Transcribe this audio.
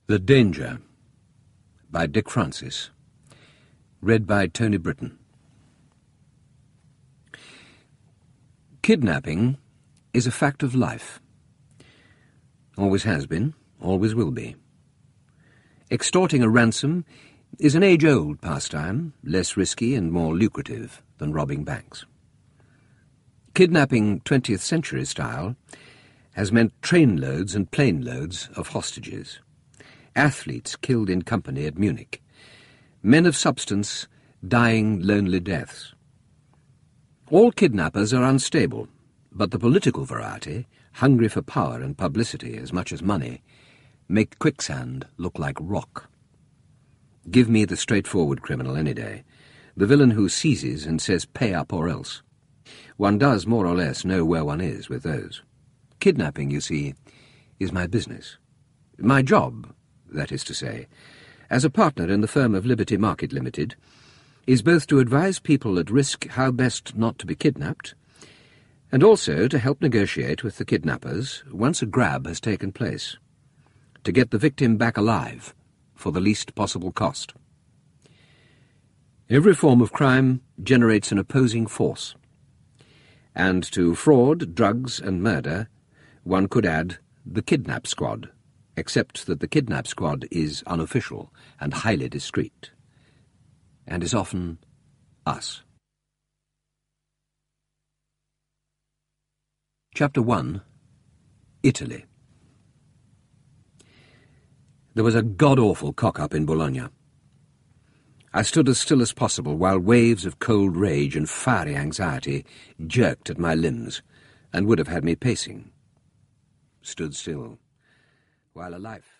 The Danger by Dick Francis. Read by Tony Britton. Kidnapping is a fact of life. Always has been, always will be. Extorting a ransom is an age-old pastime, less risky and more lucrative than robbing banks. Kidnapping 20th century style has meant trainloads and planeloads of hostages. Athletes killed in company at Munich. Men of substance dying lonely deaths. All kidnappers are unstable, but the political variety, hungry for power and publicity as much as money, make quicksand look like rock. Give me the straightforward criminal any day, the villain who seizes and says pay up or else. One does more or less know where one is with those. Kidnapping, you see, is my business. My job, that is to say, as a partner in the firm of Liberty Market Limited, is both to advise people at risk how best not to be kidnapped, and also to help negotiate with the kidnappers once a grab has taken place, to get the victim back alive for the least possible cost. Every form of crime generates an opposing force, and to fraud, drugs, and murder one could add the kidnap squad, except that the kidnap squad is unofficial and highly discreet, and is often us. Chapter 1. Italy. There was a god-awful cock-up in Bologna. I stood as still as possible while waves of cold rage and fiery anxiety jerked at my limbs and would have had me pacing. Stood still, while a life